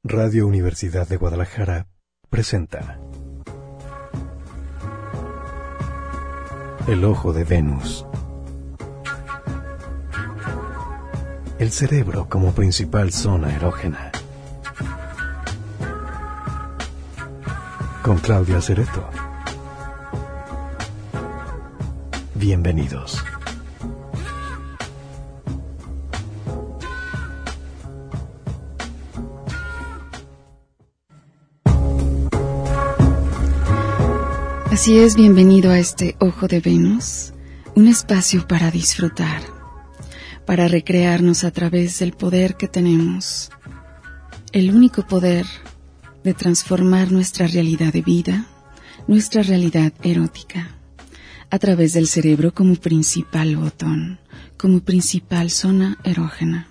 Radio Universidad de Guadalajara presenta El ojo de Venus. El cerebro como principal zona erógena. Con Claudia Cereto. Bienvenidos. Así es, bienvenido a este Ojo de Venus, un espacio para disfrutar, para recrearnos a través del poder que tenemos, el único poder de transformar nuestra realidad de vida, nuestra realidad erótica, a través del cerebro como principal botón, como principal zona erógena.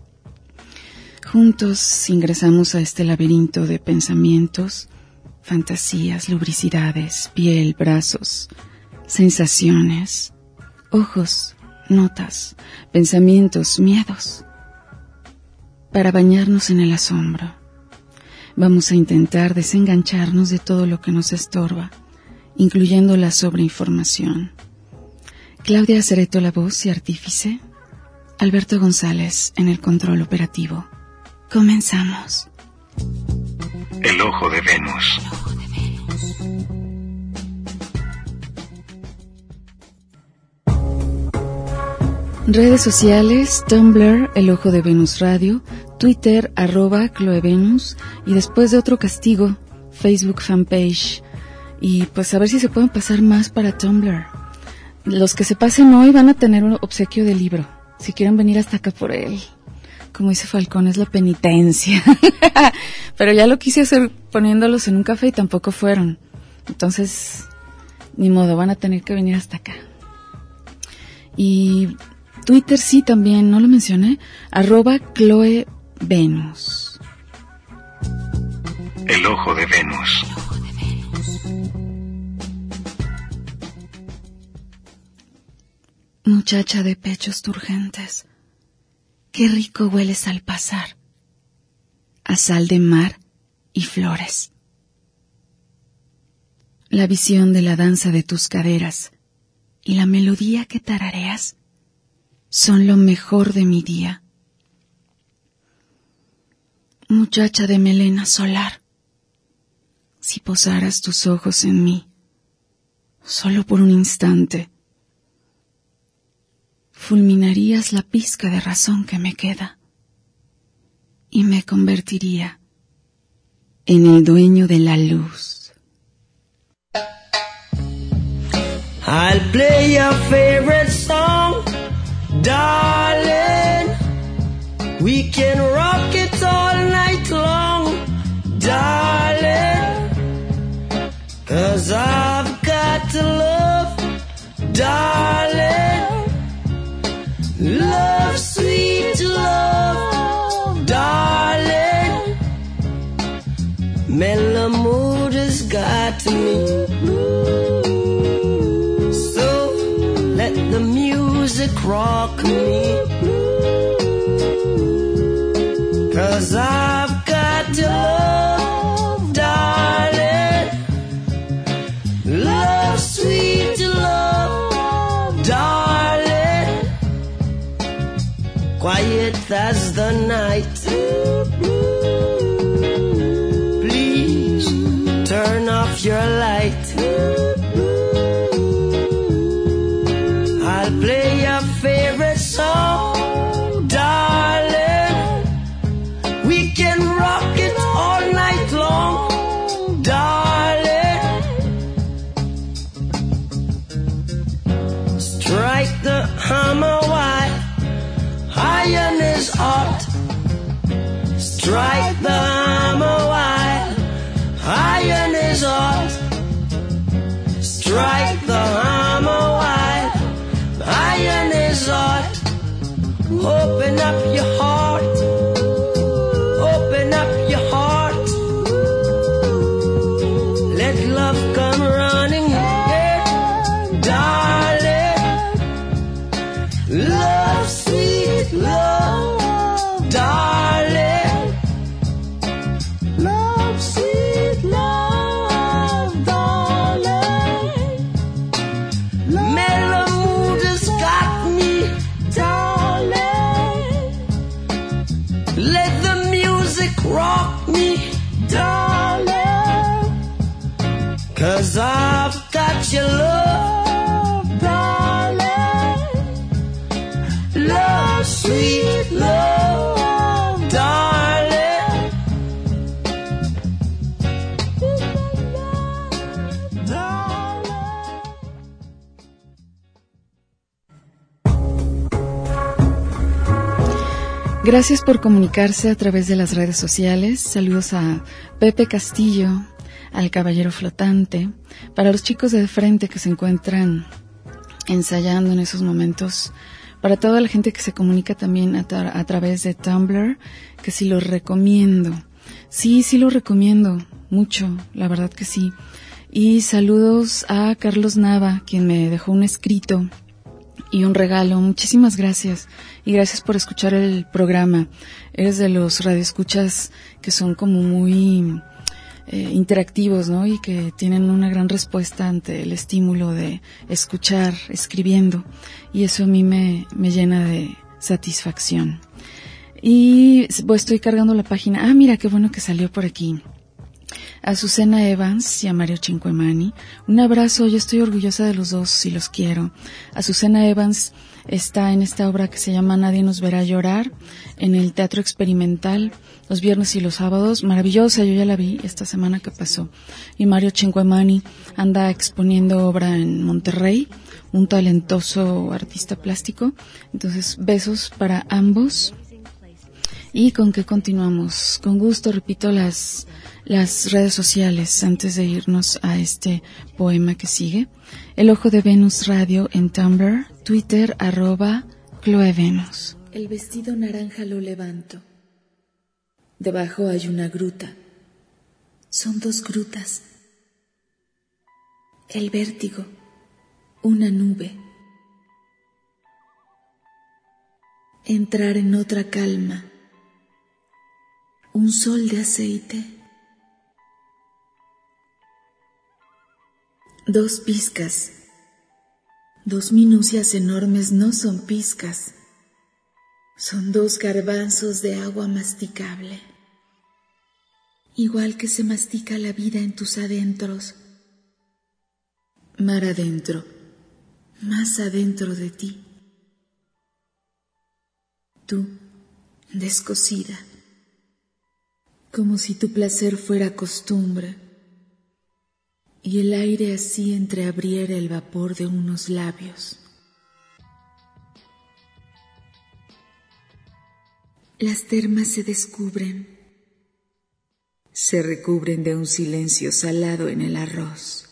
Juntos ingresamos a este laberinto de pensamientos, fantasías, lubricidades, piel, brazos, sensaciones, ojos, notas, pensamientos, miedos. Para bañarnos en el asombro, vamos a intentar desengancharnos de todo lo que nos estorba, incluyendo la sobreinformación. Claudia Cereto, la voz y artífice. Alberto González en el control operativo. Comenzamos. El ojo de Venus. Redes sociales, Tumblr, El Ojo de Venus Radio, Twitter, @CloeVenus, y después de otro castigo, Facebook fanpage. Y pues a ver si se pueden pasar más para Tumblr. Los que se pasen hoy van a tener un obsequio de libro, si quieren venir hasta acá por él. Como dice Falcón, es la penitencia. Pero ya lo quise hacer poniéndolos en un café y tampoco fueron. Entonces, ni modo, van a tener que venir hasta acá. Y Twitter sí también, no lo mencioné, @CloeVenus. El ojo de Venus. Muchacha de pechos turgentes, qué rico hueles al pasar, a sal de mar y flores. La visión de la danza de tus caderas y la melodía que tarareas son lo mejor de mi día. Muchacha de melena solar, si posaras tus ojos en mí, solo por un instante, fulminarías la pizca de razón que me queda y me convertiría en el dueño de la luz. I'll play your favorite song, darling. We can rock it all night long, darling. 'Cause I've got to love, darling. Love, sweet love, darling. Mellow mood has got me. So let the music rock me. 'Cause I've got to love, darling. Love, sweet love, darling. Quiet as the night. Please turn off your light. I'll play your favorite song, darling. We can rock it all night long, darling. Strike the hammer while iron is hot. Strike the hammer while iron is hot. rock me, darling, 'cause I've got your love, darling, love, sweet love, darling. Gracias por comunicarse a través de las redes sociales. Saludos a Pepe Castillo, al Caballero Flotante, para los chicos de frente que se encuentran ensayando en esos momentos, para toda la gente que se comunica también a través de Tumblr, que sí lo recomiendo. Sí lo recomiendo mucho, la verdad que sí. Y saludos a Carlos Nava, quien me dejó un escrito y un regalo. Muchísimas gracias. Y gracias por escuchar el programa. Eres de los radioescuchas que son como muy interactivos, ¿no? Y que tienen una gran respuesta ante el estímulo de escuchar, escribiendo. Y eso a mí me llena de satisfacción. Y estoy cargando la página. Mira, qué bueno que salió por aquí. A Susana Evans y a Mario Cinquemani, un abrazo. Yo estoy orgullosa de los dos y los quiero. A Susana Evans está en esta obra que se llama Nadie nos verá llorar, en el Teatro Experimental, los viernes y los sábados. Maravillosa, yo ya la vi esta semana que pasó. Y Mario Cinquemani anda exponiendo obra en Monterrey, un talentoso artista plástico. Entonces, besos para ambos. ¿Y con qué continuamos? Con gusto repito las redes sociales antes de irnos a este poema que sigue. El Ojo de Venus Radio en Tumblr, Twitter, @CloeVenus. El vestido naranja lo levanto. Debajo hay una gruta. Son dos grutas. El vértigo, una nube. Entrar en otra calma. Un sol de aceite. Dos pizcas. Dos minucias enormes no son pizcas. Son dos garbanzos de agua masticable. Igual que se mastica la vida en tus adentros. Mar adentro, más adentro de ti. Tú, descosida. Como si tu placer fuera costumbre, y el aire así entreabriera el vapor de unos labios. Las termas se descubren, se recubren de un silencio salado en el arroz.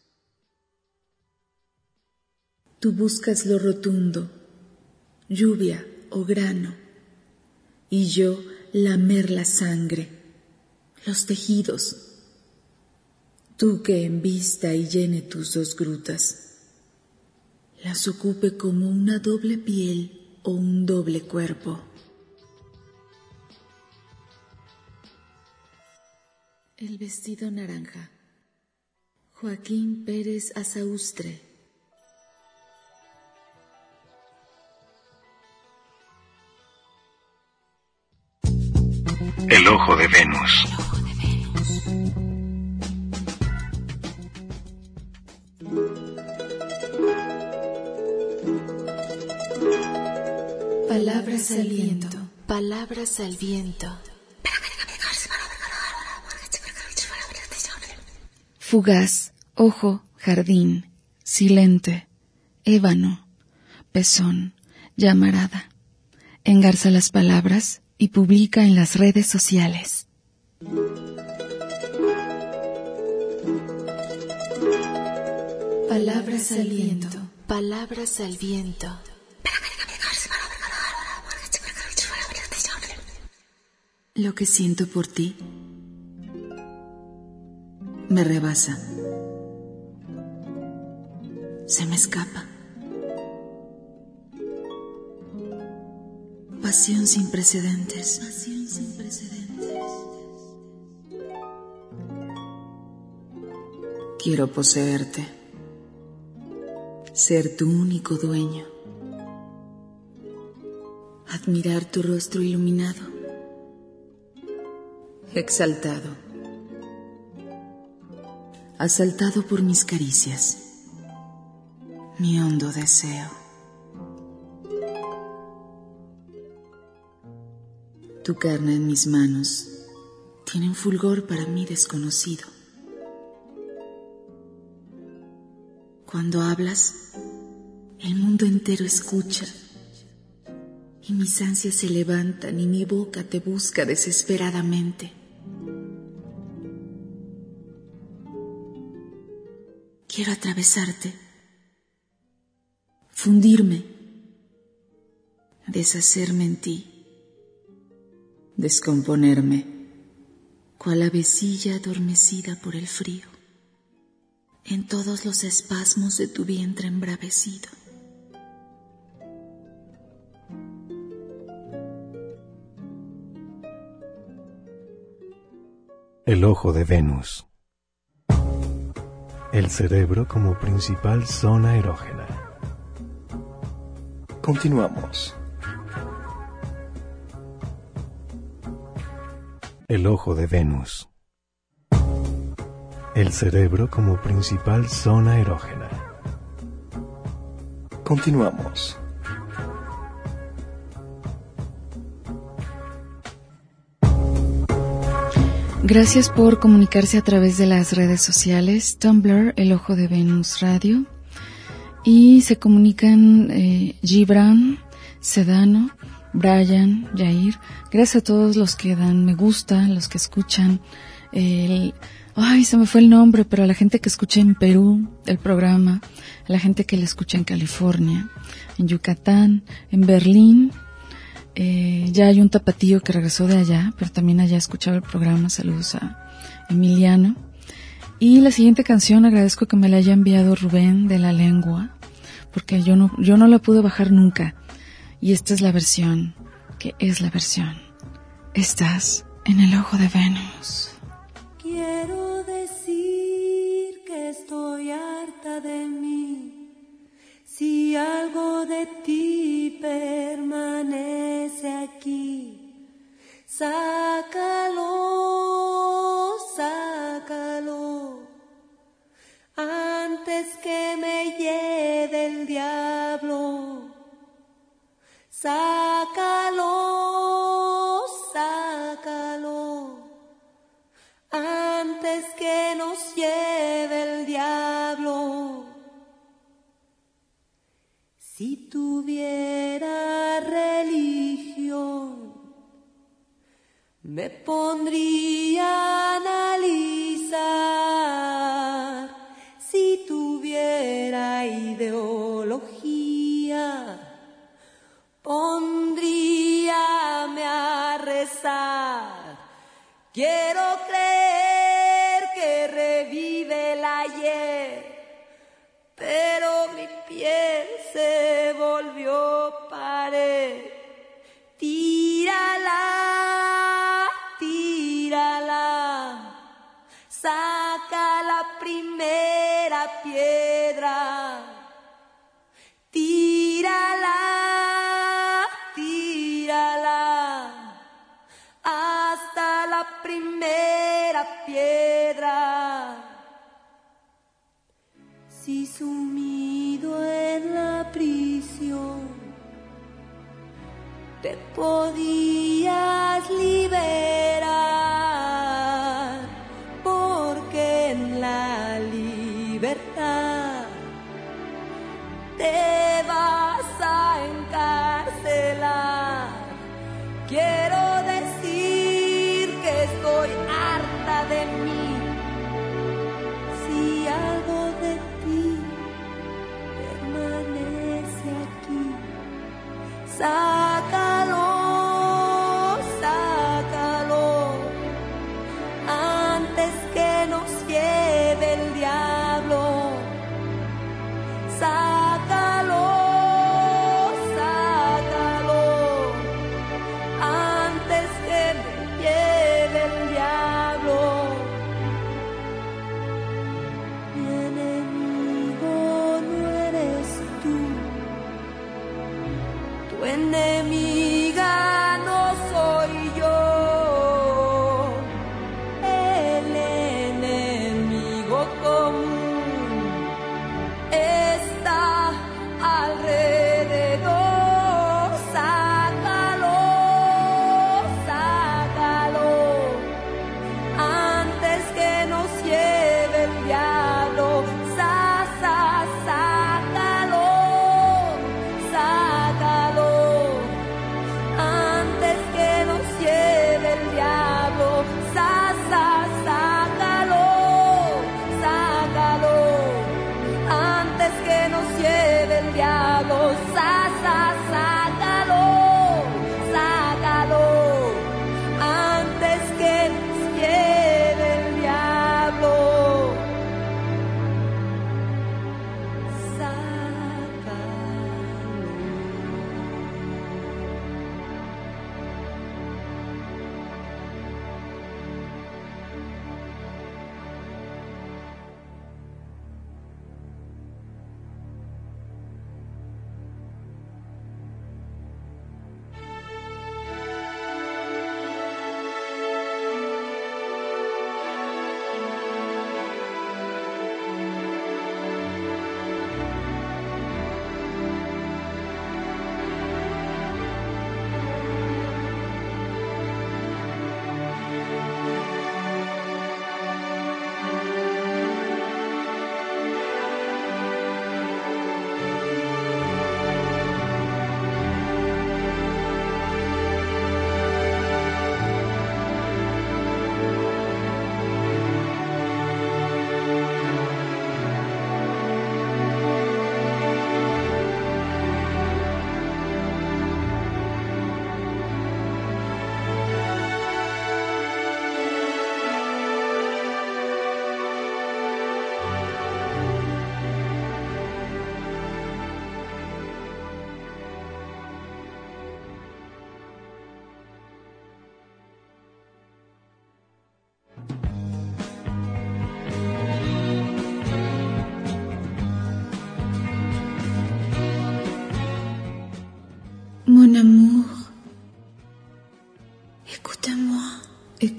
Tú buscas lo rotundo, lluvia o grano, y yo lamer la sangre, los tejidos, tú que embista y llene tus dos grutas, las ocupe como una doble piel o un doble cuerpo. El vestido naranja, Joaquín Pérez Azaustre. El Ojo de Venus. Palabras al viento, palabras al viento. Fugaz, ojo, jardín, silente, ébano, pezón, llamarada. Engarza las palabras y publica en las redes sociales. Palabras al viento, palabras al viento. Lo que siento por ti me rebasa, se me escapa. Pasión sin precedentes. Pasión sin precedentes. Quiero poseerte, ser tu único dueño, admirar tu rostro iluminado, exaltado, asaltado por mis caricias, mi hondo deseo. Tu carne en mis manos tiene un fulgor para mí desconocido. Cuando hablas, el mundo entero escucha y mis ansias se levantan y mi boca te busca desesperadamente. Quiero atravesarte, fundirme, deshacerme en ti, descomponerme, cual avecilla adormecida por el frío, en todos los espasmos de tu vientre embravecido. El ojo de Venus. El cerebro como principal zona erógena. Continuamos. El ojo de Venus. El cerebro como principal zona erógena. Continuamos. Gracias por comunicarse a través de las redes sociales, Tumblr, El Ojo de Venus Radio, y se comunican Gibran, Sedano, Brian, Jair. Gracias a todos los que dan me gusta, los que escuchan se me fue el nombre, pero a la gente que escucha en Perú el programa, a la gente que lo escucha en California, en Yucatán, en Berlín. Ya hay un tapatío que regresó de allá, pero también allá escuchaba el programa. Saludos a Emiliano. Y la siguiente canción agradezco que me la haya enviado Rubén de La Lengua, porque yo no la pude bajar nunca. Y esta es la versión, que es la versión. Estás en el ojo de Venus. Quiero decir que estoy harta de mí. Si algo de ti permanece aquí, sácalo, sácalo, antes que me lleve el diablo. Sácalo, sácalo, antes que nos lleve el diablo. Si tuviera religión, me pondría a analizar. Si tuviera ideología, pondríame a rezar. Quiero creer que revive el ayer, pero mi piel se volvió pared. Tírala, tírala, saca la primera piedra. Tírala, tírala, hasta la primera piedra. Si sumido en la prisión te podías liberar, porque en la libertad te vas a encarcelar. Quiero decir que estoy harta de mí. Si algo de ti permanece aquí, sácalo, sácalo.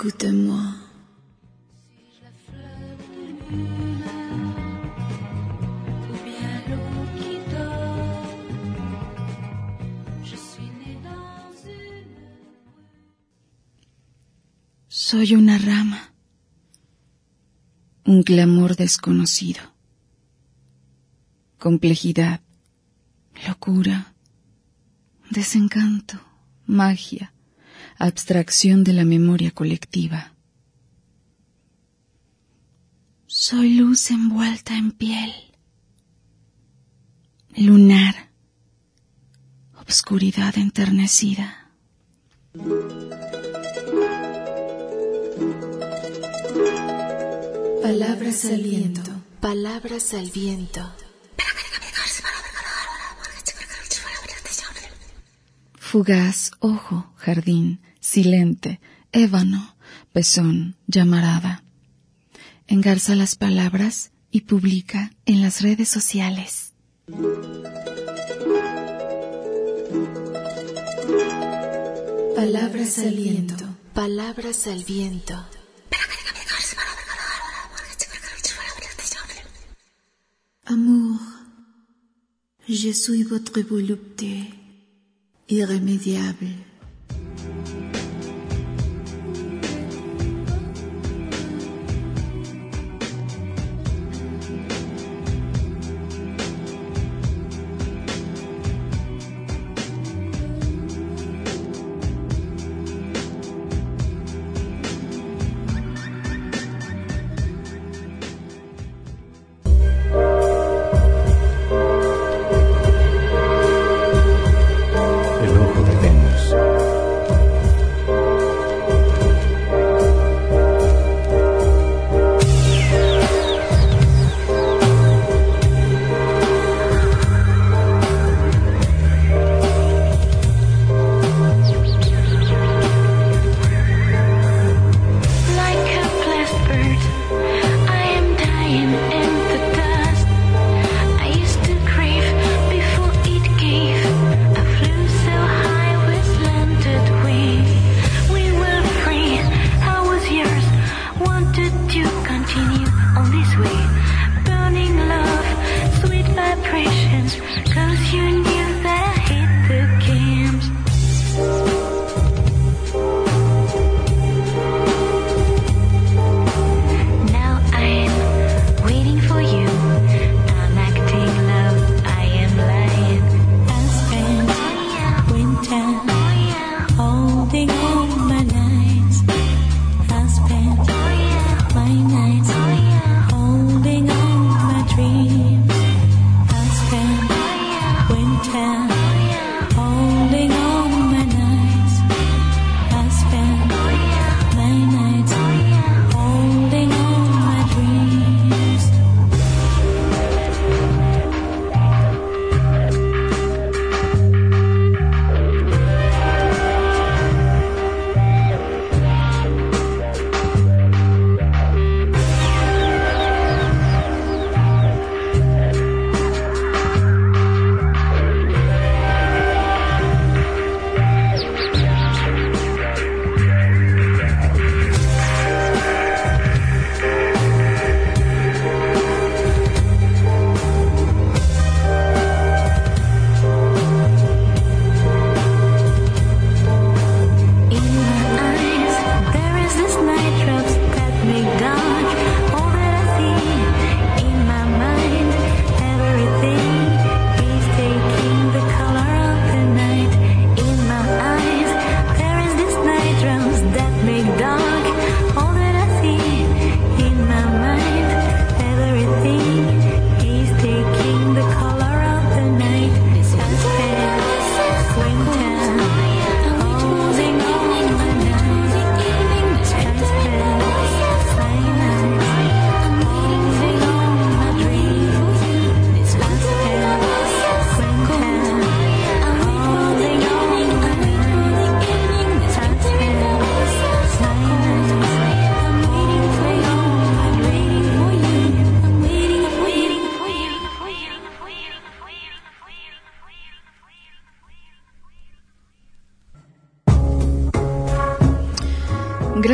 Écoute-moi. Soy una rama, un clamor desconocido, complejidad, locura, desencanto, magia, abstracción de la memoria colectiva. Soy luz envuelta en piel, lunar, obscuridad enternecida. Palabras al viento. Palabras al viento. Fugaz, ojo, jardín, silente, ébano, pezón, llamarada. Engarza las palabras y publica en las redes sociales. Palabras al viento. Palabras al viento. Amour, je suis votre volupté, irrémédiable. El ojo de Venus.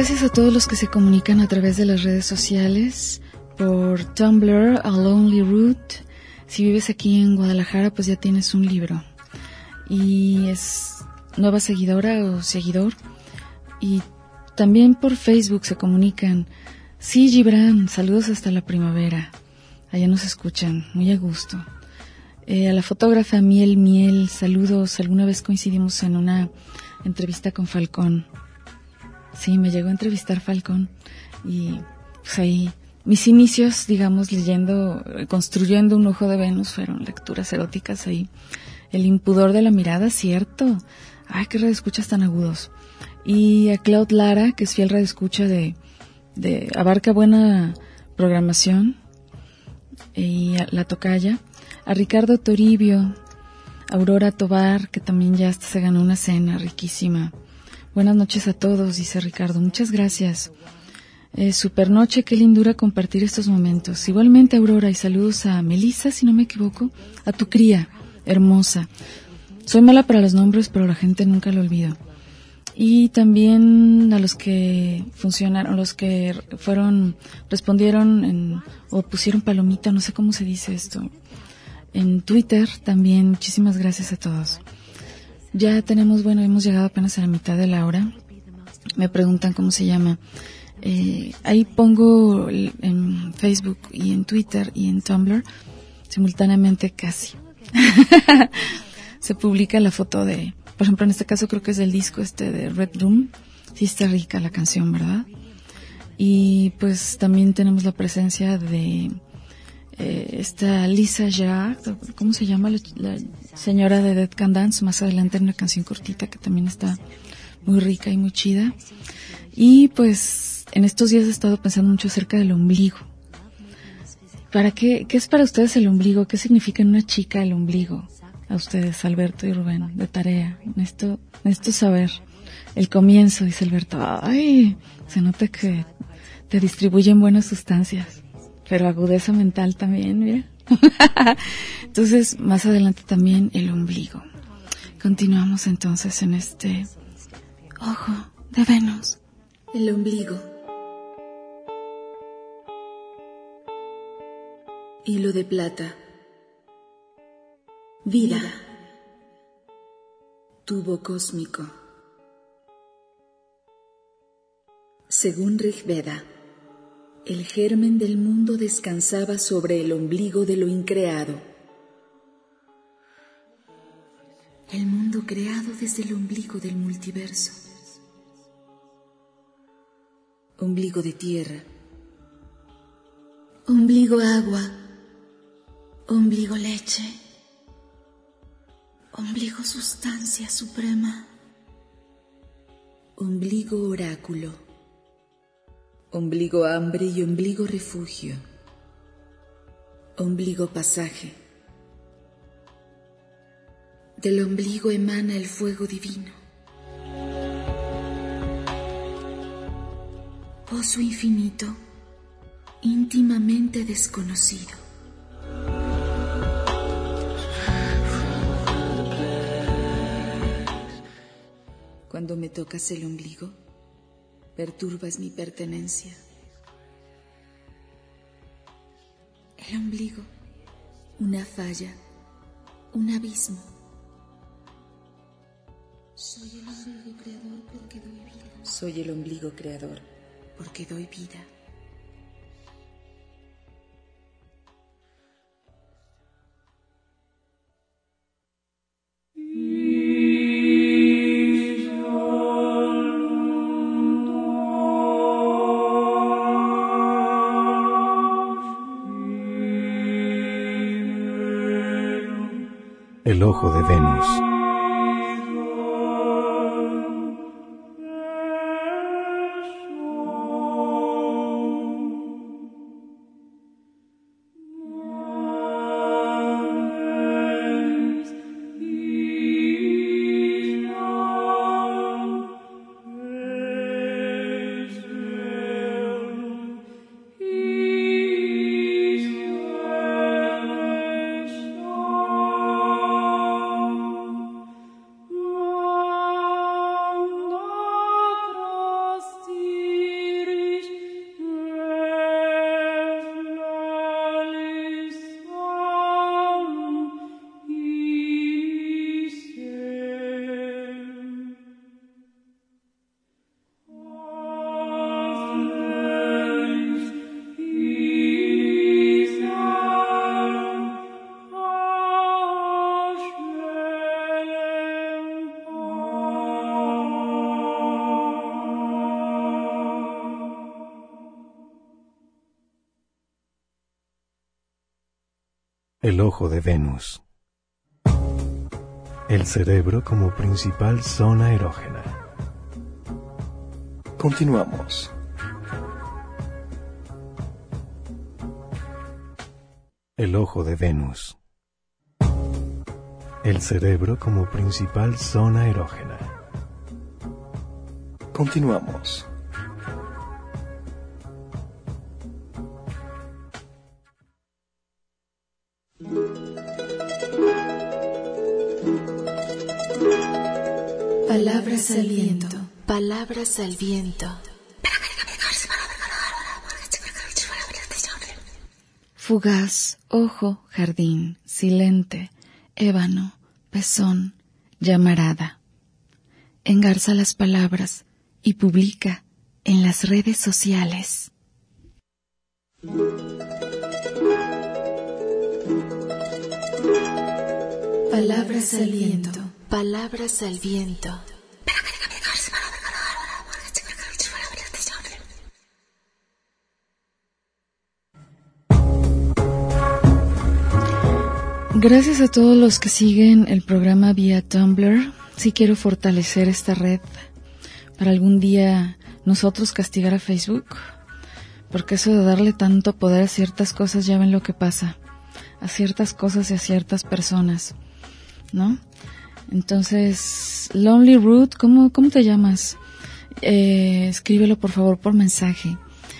gracias a todos los que se comunican a través de las redes sociales, por Tumblr, A Lonely Root. Si vives aquí en Guadalajara, pues ya tienes un libro. Y es nueva seguidora o seguidor. Y también por Facebook se comunican. Sí, Gibran, saludos hasta la primavera. Allá nos escuchan, muy a gusto. A la fotógrafa Miel, saludos. Alguna vez coincidimos en una entrevista con Falcón. Sí, me llegó a entrevistar Falcón. Y pues ahí, mis inicios, digamos, construyendo un ojo de Venus, fueron lecturas eróticas ahí. El impudor de la mirada, cierto. Ay, qué radioescuchas tan agudos. Y a Claude Lara, que es fiel radioescucha abarca buena programación. Y a la tocaya. A Ricardo Toribio, Aurora Tobar, que también ya hasta se ganó una cena riquísima. Buenas noches a todos, dice Ricardo. Muchas gracias. Super noche, qué lindura compartir estos momentos. Igualmente, Aurora, y saludos a Melissa, si no me equivoco, a tu cría, hermosa. Soy mala para los nombres, pero la gente nunca lo olvida. Y también a los que funcionaron, los que respondieron o pusieron palomita, no sé cómo se dice esto. En Twitter también, muchísimas gracias a todos. Ya tenemos, hemos llegado apenas a la mitad de la hora. Me preguntan cómo se llama. Ahí pongo en Facebook y en Twitter y en Tumblr, simultáneamente casi. Se publica la foto por ejemplo, en este caso creo que es del disco de Red Room. Sí está rica la canción, ¿verdad? Y pues también tenemos la presencia de esta Lisa Gerard, ¿cómo se llama? La señora de Dead Can Dance, más adelante en una canción cortita que también está muy rica y muy chida. Y pues en estos días he estado pensando mucho acerca del ombligo. ¿Qué es para ustedes el ombligo? ¿Qué significa en una chica el ombligo? A ustedes, Alberto y Rubén, de tarea. Necesito saber. El comienzo, dice Alberto. Ay, se nota que te distribuyen buenas sustancias. Pero agudeza mental también, mira. Entonces, más adelante también el ombligo. Continuamos entonces en este ojo de Venus. El ombligo. Hilo de plata. Vida. Tubo cósmico. Según Rigveda, el germen del mundo descansaba sobre el ombligo de lo increado. El mundo creado desde el ombligo del multiverso. Ombligo de tierra. Ombligo agua. Ombligo leche. Ombligo sustancia suprema. Ombligo oráculo. Ombligo hambre y ombligo refugio. Ombligo pasaje. Del ombligo emana el fuego divino. Pozo infinito, íntimamente desconocido. Cuando me tocas el ombligo, perturbas mi pertenencia. El ombligo, una falla, un abismo. Soy el ombligo creador porque doy vida. Soy el ombligo creador porque doy vida. El ojo de Venus. El ojo de Venus. El cerebro como principal zona erógena. Continuamos. El ojo de Venus. El cerebro como principal zona erógena. Continuamos. Palabras al viento. Palabras al viento. Fugaz, ojo, jardín, silente, ébano, pezón, llamarada. Engarza las palabras y publica en las redes sociales. Palabras al viento. Palabras al viento. Gracias a todos los que siguen el programa vía Tumblr. Sí quiero fortalecer esta red para algún día nosotros castigar a Facebook, porque eso de darle tanto poder a ciertas cosas, ya ven lo que pasa, a ciertas cosas y a ciertas personas, ¿no? Entonces, Lonely Root, ¿cómo te llamas? Escríbelo por favor por mensaje.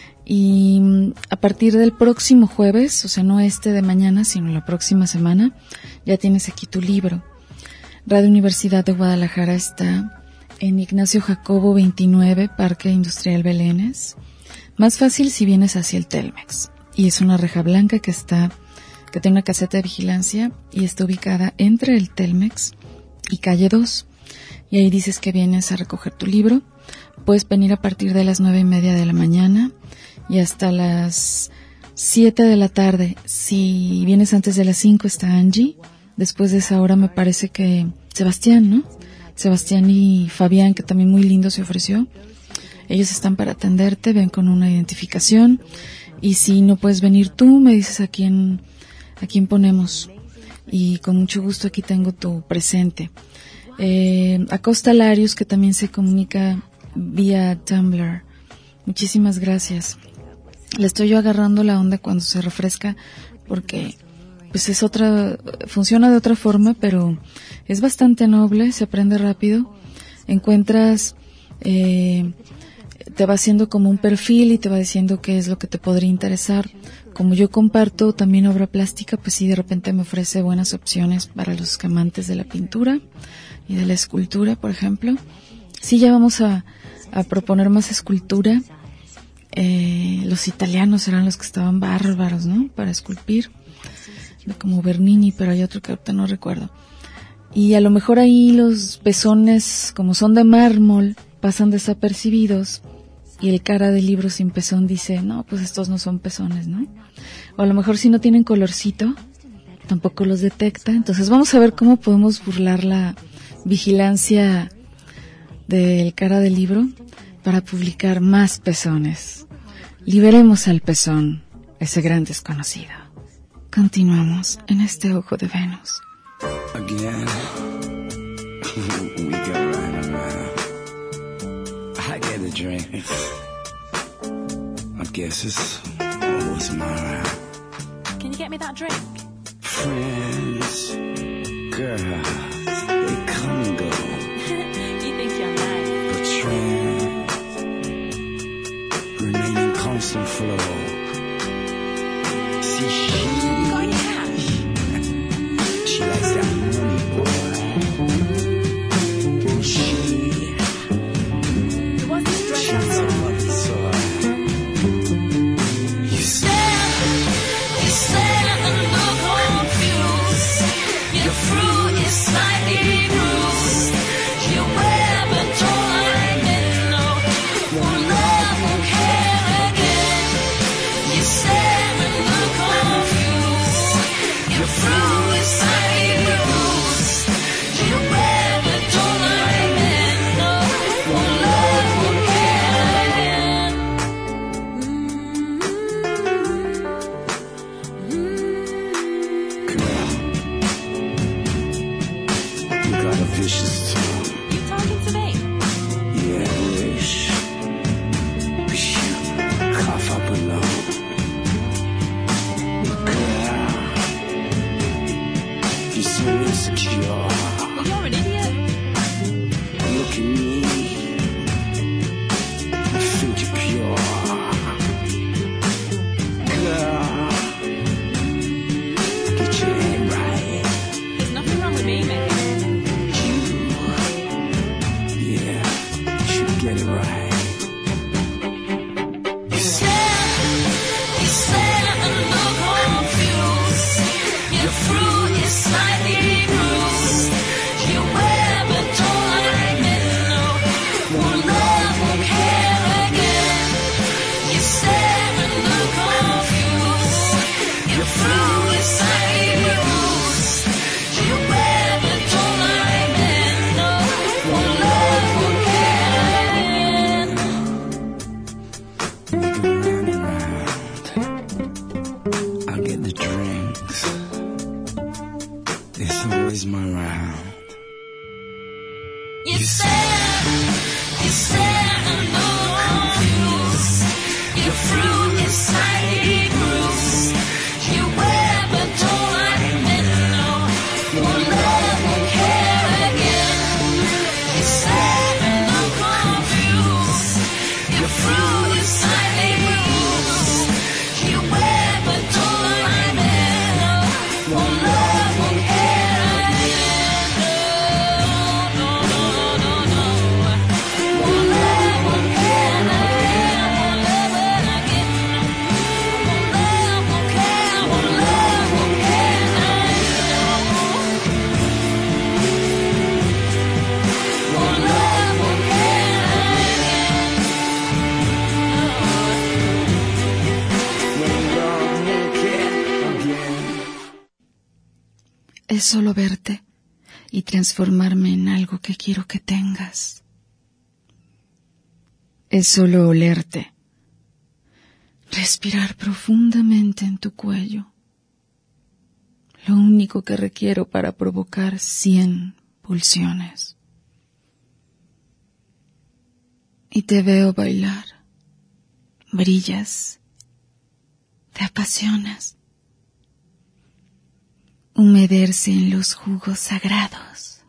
Y a partir del próximo jueves, o sea, no este de mañana, sino la próxima semana, ya tienes aquí tu libro. Radio Universidad de Guadalajara está en Ignacio Jacobo 29, Parque Industrial Belénes. Más fácil si vienes hacia el Telmex. Y es una reja blanca que tiene una caseta de vigilancia y está ubicada entre el Telmex y calle 2. Y ahí dices que vienes a recoger tu libro. Puedes venir a partir de las 9:30 de la mañana y hasta las 7 de la tarde. Si vienes antes de las 5 está Angie. Después de esa hora me parece que Sebastián, ¿no? Sebastián y Fabián, que también muy lindo se ofreció. Ellos están para atenderte, ven con una identificación. Y si no puedes venir tú, me dices a quién ponemos. Y con mucho gusto aquí tengo tu presente. Acosta Larios, que también se comunica vía Tumblr. Muchísimas gracias. Le estoy yo agarrando la onda cuando se refresca, porque pues funciona de otra forma, pero es bastante noble, se aprende rápido. Encuentras, te va haciendo como un perfil y te va diciendo qué es lo que te podría interesar. Como yo comparto también obra plástica, pues sí, de repente me ofrece buenas opciones para los amantes de la pintura y de la escultura, por ejemplo. Sí, ya vamos a proponer más escultura. Los italianos eran los que estaban bárbaros, ¿no? Para esculpir, como Bernini, pero hay otro que ahorita no recuerdo. Y a lo mejor ahí los pezones, como son de mármol, pasan desapercibidos, y el cara del libro sin pezón dice, no, pues estos no son pezones, ¿no? O a lo mejor si no tienen colorcito, tampoco los detecta. Entonces vamos a ver cómo podemos burlar la vigilancia del cara del libro para publicar más pezones. Liberemos al pezón, ese gran desconocido. Continuamos en este ojo de Venus. Again, we go round and round. I get a drink. I guess it's always my round. Can you get me that drink? Friends, girls, they come and go. You think you're nice. But trends remain in constant flow. See, she likes that money, boy. And she cheats on what he saw. You stare and look confused. Your fruit is slightly bruised. You wear but don't like it, no. Won't love, won't care again. You stare and look confused. stare and look confused. You're through with slightly bruised. You wear but don't like men. No, won't love, won't care again. I'll get the drinks. There's always my round. You stare and look confused. You're through is slightly bruised. You wear but don't like men. No, won't love, won't care again. You stare and look confused. You're through is slightly bruised. You wear but don't like men. No, won't love, won't care again. No, no, no, no, no. Won't love, won't care again. Won't love it again. Won't love, won't care. Won't love, won't care again. Won't love, won't care Es solo verte y transformarme en algo que quiero que tengas. Es solo olerte, respirar profundamente en tu cuello. Lo único que requiero para provocar 100 pulsiones. Y te veo bailar. Brillas. Te apasionas. Humedarse en los jugos sagrados.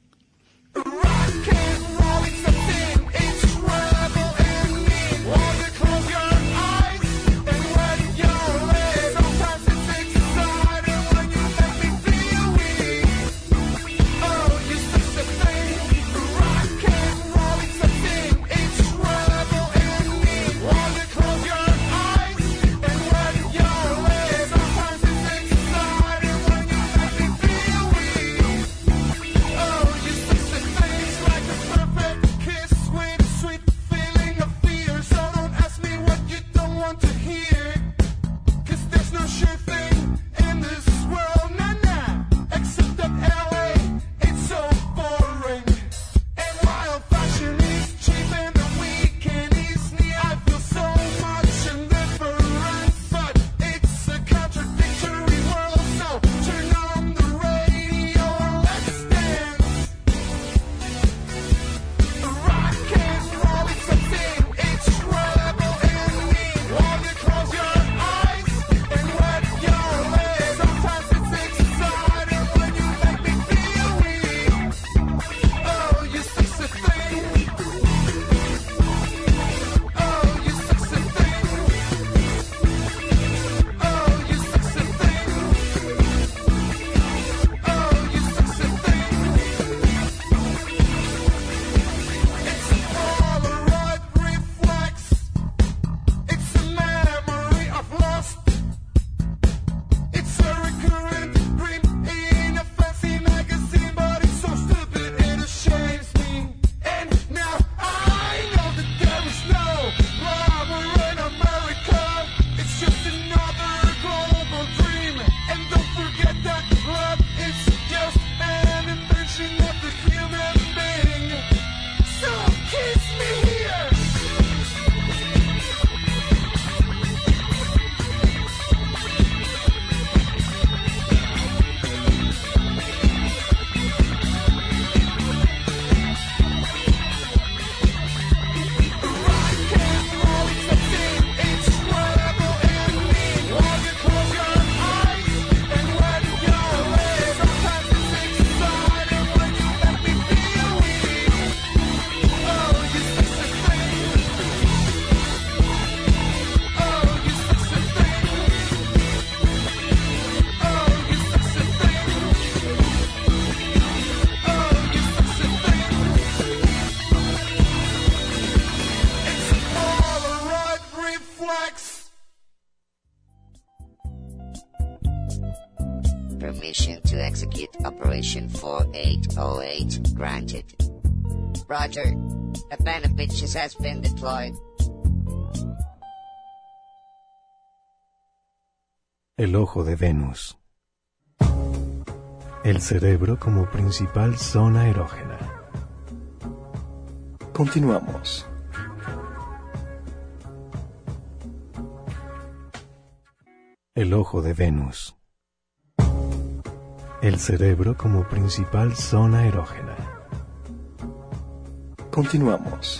Permission to execute Operation 4808 granted. Roger. A band of bitches has been deployed. El ojo de Venus. El cerebro como principal zona erógena. Continuamos. El ojo de Venus. El cerebro como principal zona erógena. Continuamos.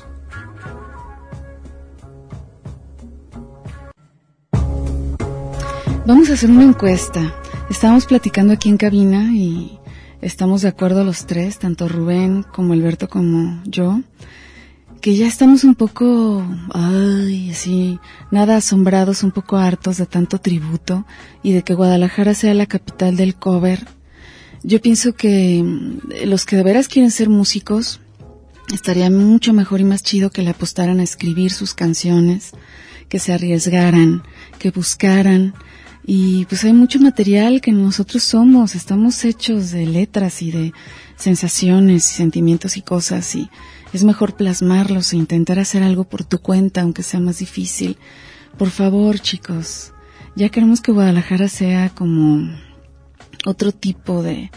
Vamos a hacer una encuesta. Estábamos platicando aquí en cabina y estamos de acuerdo los tres, tanto Rubén como Alberto como yo, que ya estamos un poco, así, nada asombrados, un poco hartos de tanto tributo y de que Guadalajara sea la capital del cover. Yo pienso que los que de veras quieren ser músicos, estaría mucho mejor y más chido que le apostaran a escribir sus canciones, que se arriesgaran, que buscaran. Y pues hay mucho material que nosotros estamos hechos de letras y de sensaciones y sentimientos y cosas, y es mejor plasmarlos e intentar hacer algo por tu cuenta, aunque sea más difícil. Por favor, chicos, ya queremos que Guadalajara sea como otro tipo de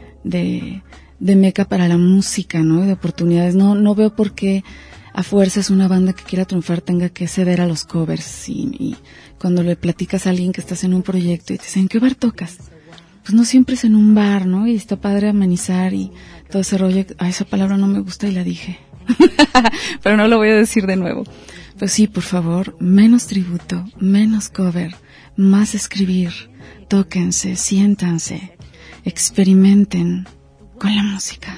meca para la música, ¿no? De oportunidades. No veo por qué a fuerzas una banda que quiera triunfar tenga que ceder a los covers y cuando le platicas a alguien que estás en un proyecto y te dicen, ¿en qué bar tocas? Pues no siempre es en un bar, ¿no? Y está padre amenizar y todo ese rollo. Esa palabra no me gusta y la dije. Pero no lo voy a decir de nuevo. Pues sí, por favor, menos tributo, menos cover, más escribir. Tóquense, siéntanse, experimenten con la música.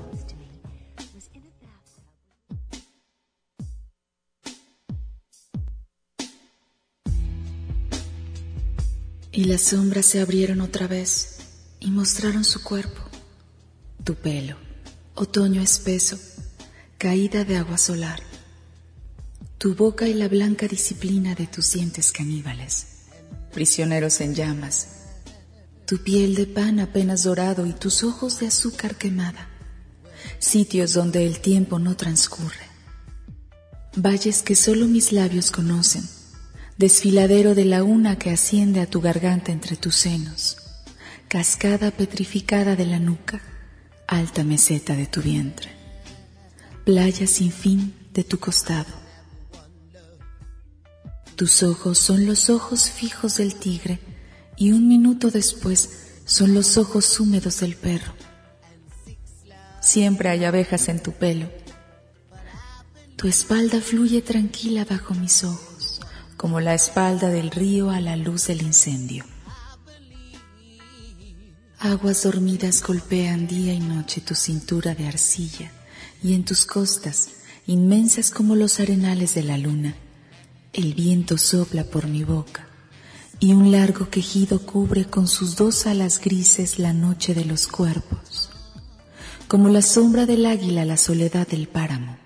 Y las sombras se abrieron otra vez y mostraron su cuerpo, tu pelo, otoño espeso, caída de agua solar, tu boca y la blanca disciplina de tus dientes caníbales, prisioneros en llamas, tu piel de pan apenas dorado y tus ojos de azúcar quemada, sitios donde el tiempo no transcurre, valles que solo mis labios conocen, desfiladero de la una que asciende a tu garganta entre tus senos, cascada petrificada de la nuca, alta meseta de tu vientre, playa sin fin de tu costado. Tus ojos son los ojos fijos del tigre y un minuto después son los ojos húmedos del perro. Siempre hay abejas en tu pelo. Tu espalda fluye tranquila bajo mis ojos, como la espalda del río a la luz del incendio. Aguas dormidas golpean día y noche tu cintura de arcilla, y en tus costas, inmensas como los arenales de la luna, el viento sopla por mi boca, y un largo quejido cubre con sus dos alas grises la noche de los cuerpos, como la sombra del águila la soledad del páramo.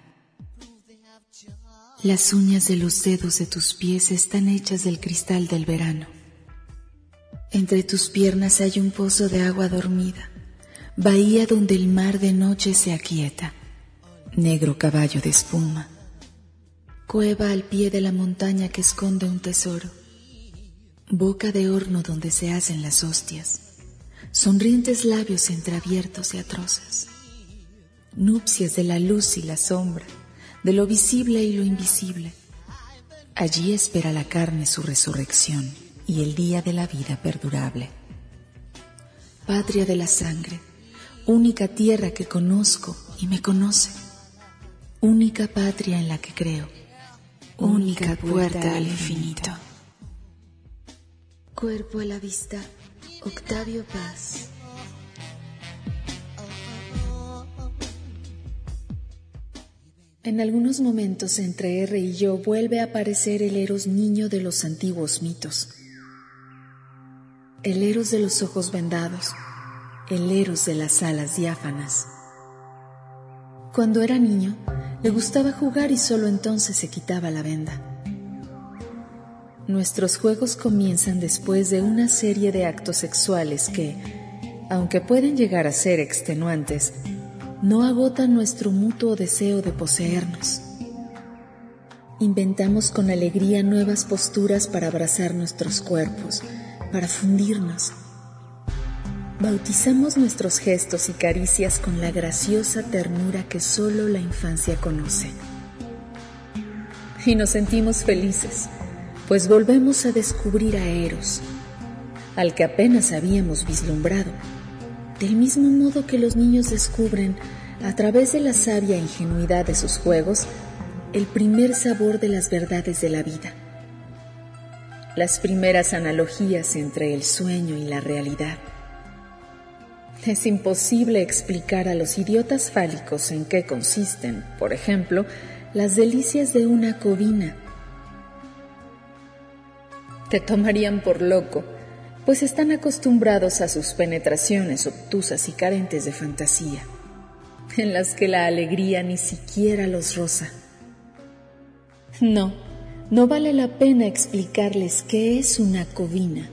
Las uñas de los dedos de tus pies están hechas del cristal del verano. Entre tus piernas hay un pozo de agua dormida, bahía donde el mar de noche se aquieta, negro caballo de espuma, cueva al pie de la montaña que esconde un tesoro, boca de horno donde se hacen las hostias, sonrientes labios entreabiertos y atroces, nupcias de la luz y la sombra, de lo visible y lo invisible. Allí espera la carne su resurrección y el día de la vida perdurable. Patria de la sangre, única tierra que conozco y me conoce, única patria en la que creo, única puerta al infinito. Cuerpo a la vista, Octavio Paz. En algunos momentos entre R y yo vuelve a aparecer el Eros niño de los antiguos mitos. El Eros de los ojos vendados, el Eros de las alas diáfanas. Cuando era niño, le gustaba jugar y solo entonces se quitaba la venda. Nuestros juegos comienzan después de una serie de actos sexuales que, aunque pueden llegar a ser extenuantes, no agotan nuestro mutuo deseo de poseernos. Inventamos con alegría nuevas posturas para abrazar nuestros cuerpos, para fundirnos. Bautizamos nuestros gestos y caricias con la graciosa ternura que solo la infancia conoce. Y nos sentimos felices, pues volvemos a descubrir a Eros, al que apenas habíamos vislumbrado, del mismo modo que los niños descubren, a través de la sabia ingenuidad de sus juegos, el primer sabor de las verdades de la vida, las primeras analogías entre el sueño y la realidad. Es imposible explicar a los idiotas fálicos en qué consisten, por ejemplo, las delicias de una covina. Te tomarían por loco, pues están acostumbrados a sus penetraciones obtusas y carentes de fantasía, en las que la alegría ni siquiera los roza. No vale la pena explicarles qué es una covina.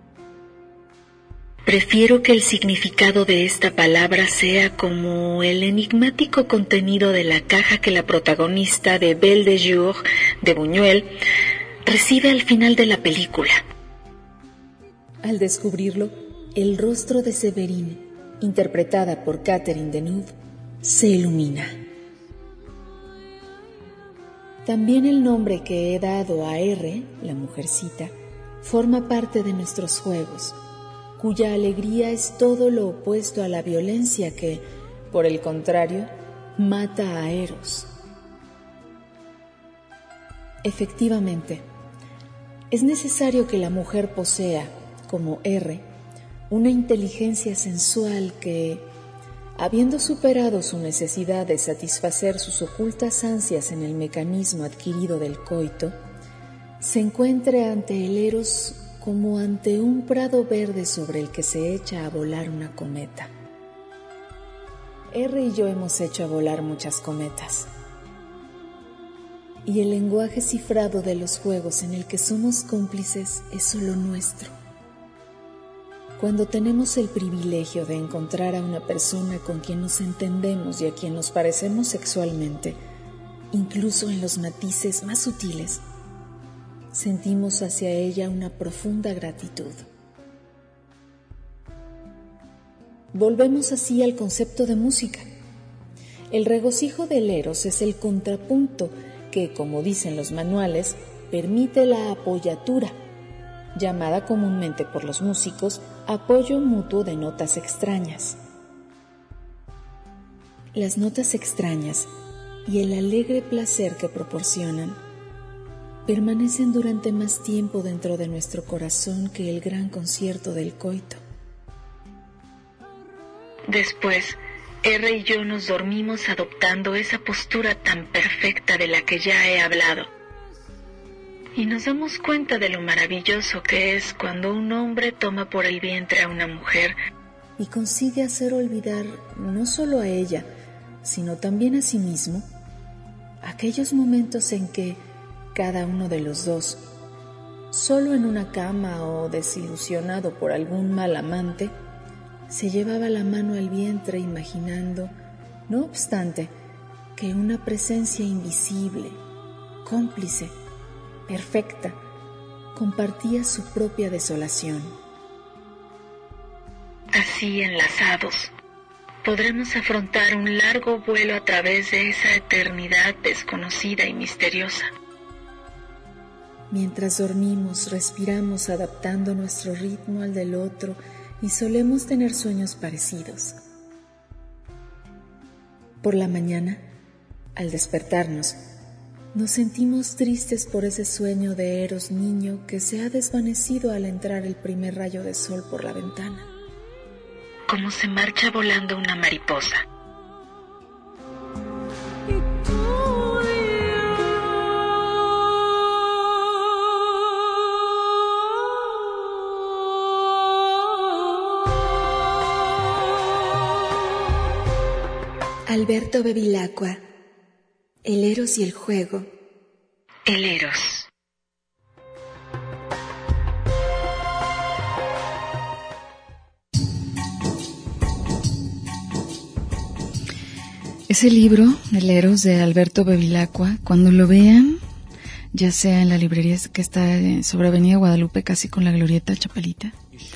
Prefiero que el significado de esta palabra sea como el enigmático contenido de la caja que la protagonista de Belle de Jour de Buñuel recibe al final de la película. Al descubrirlo, el rostro de Séverine, interpretada por Catherine Deneuve, se ilumina. También el nombre que he dado a R, la mujercita, forma parte de nuestros juegos, cuya alegría es todo lo opuesto a la violencia que, por el contrario, mata a Eros. Efectivamente, es necesario que la mujer posea, como R, una inteligencia sensual que, habiendo superado su necesidad de satisfacer sus ocultas ansias en el mecanismo adquirido del coito, se encuentre ante el Eros como ante un prado verde sobre el que se echa a volar una cometa. R y yo hemos hecho a volar muchas cometas. Y el lenguaje cifrado de los juegos en el que somos cómplices es solo nuestro. Cuando tenemos el privilegio de encontrar a una persona con quien nos entendemos y a quien nos parecemos sexualmente, incluso en los matices más sutiles, sentimos hacia ella una profunda gratitud. Volvemos así al concepto de música. El regocijo del Eros es el contrapunto que, como dicen los manuales, permite la apoyatura, llamada comúnmente por los músicos apoyo mutuo de notas extrañas. Las notas extrañas y el alegre placer que proporcionan permanecen durante más tiempo dentro de nuestro corazón que el gran concierto del coito. Después, R y yo nos dormimos adoptando esa postura tan perfecta de la que ya he hablado. Y nos damos cuenta de lo maravilloso que es cuando un hombre toma por el vientre a una mujer y consigue hacer olvidar no solo a ella, sino también a sí mismo, aquellos momentos en que cada uno de los dos, solo en una cama o desilusionado por algún mal amante, se llevaba la mano al vientre imaginando, no obstante, que una presencia invisible, cómplice, perfecta, compartía su propia desolación. Así, enlazados, podremos afrontar un largo vuelo a través de esa eternidad desconocida y misteriosa. Mientras dormimos, respiramos adaptando nuestro ritmo al del otro y solemos tener sueños parecidos. Por la mañana, al despertarnos, nos sentimos tristes por ese sueño de Eros niño que se ha desvanecido al entrar el primer rayo de sol por la ventana. Como se marcha volando una mariposa. Alberto Bevilacqua, El Eros y el juego. El Eros. Ese libro, El Eros de Alberto Bevilacqua, cuando lo vean, ya sea en la librería que está sobre Avenida Guadalupe, casi con la glorieta Chapalita,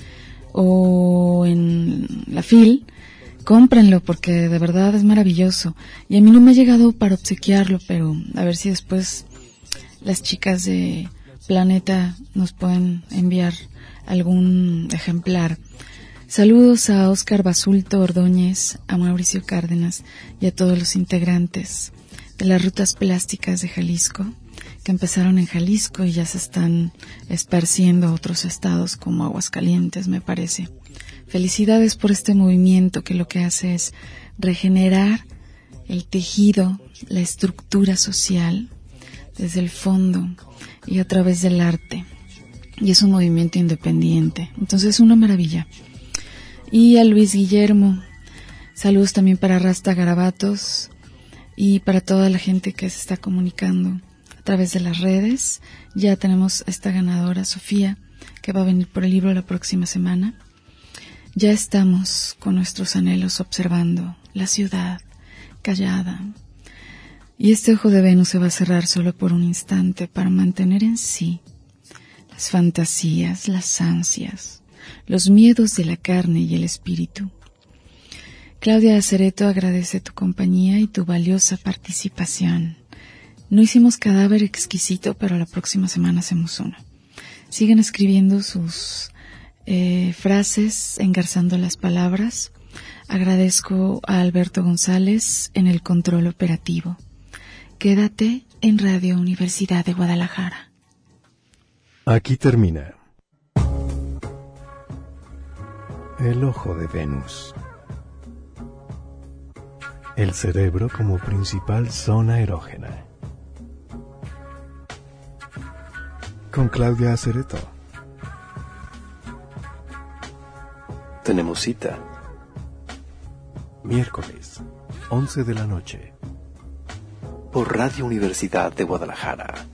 o en la FIL, cómprenlo porque de verdad es maravilloso. Y a mí no me ha llegado para obsequiarlo, pero a ver si después las chicas de Planeta nos pueden enviar algún ejemplar. Saludos a Óscar Basulto Ordóñez, a Mauricio Cárdenas y a todos los integrantes de las rutas plásticas de Jalisco, que empezaron en Jalisco y ya se están esparciendo a otros estados como Aguascalientes, me parece. Felicidades por este movimiento que lo que hace es regenerar el tejido, la estructura social desde el fondo y a través del arte. Y es un movimiento independiente. Entonces es una maravilla. Y a Luis Guillermo, saludos también para Rasta Garabatos y para toda la gente que se está comunicando a través de las redes. Ya tenemos a esta ganadora, Sofía, que va a venir por el libro la próxima semana. Ya estamos con nuestros anhelos observando la ciudad callada. Y este ojo de Venus se va a cerrar solo por un instante para mantener en sí las fantasías, las ansias, los miedos de la carne y el espíritu. Claudia Acereto agradece tu compañía y tu valiosa participación. No hicimos cadáver exquisito, pero la próxima semana hacemos uno. Sigan escribiendo sus frases, engarzando las palabras. Agradezco a Alberto González en el control operativo. Quédate en Radio Universidad de Guadalajara. Aquí termina El ojo de Venus. El cerebro como principal zona erógena. Con Claudia Acereto. Tenemos cita. Miércoles, 11 de la noche. Por Radio Universidad de Guadalajara.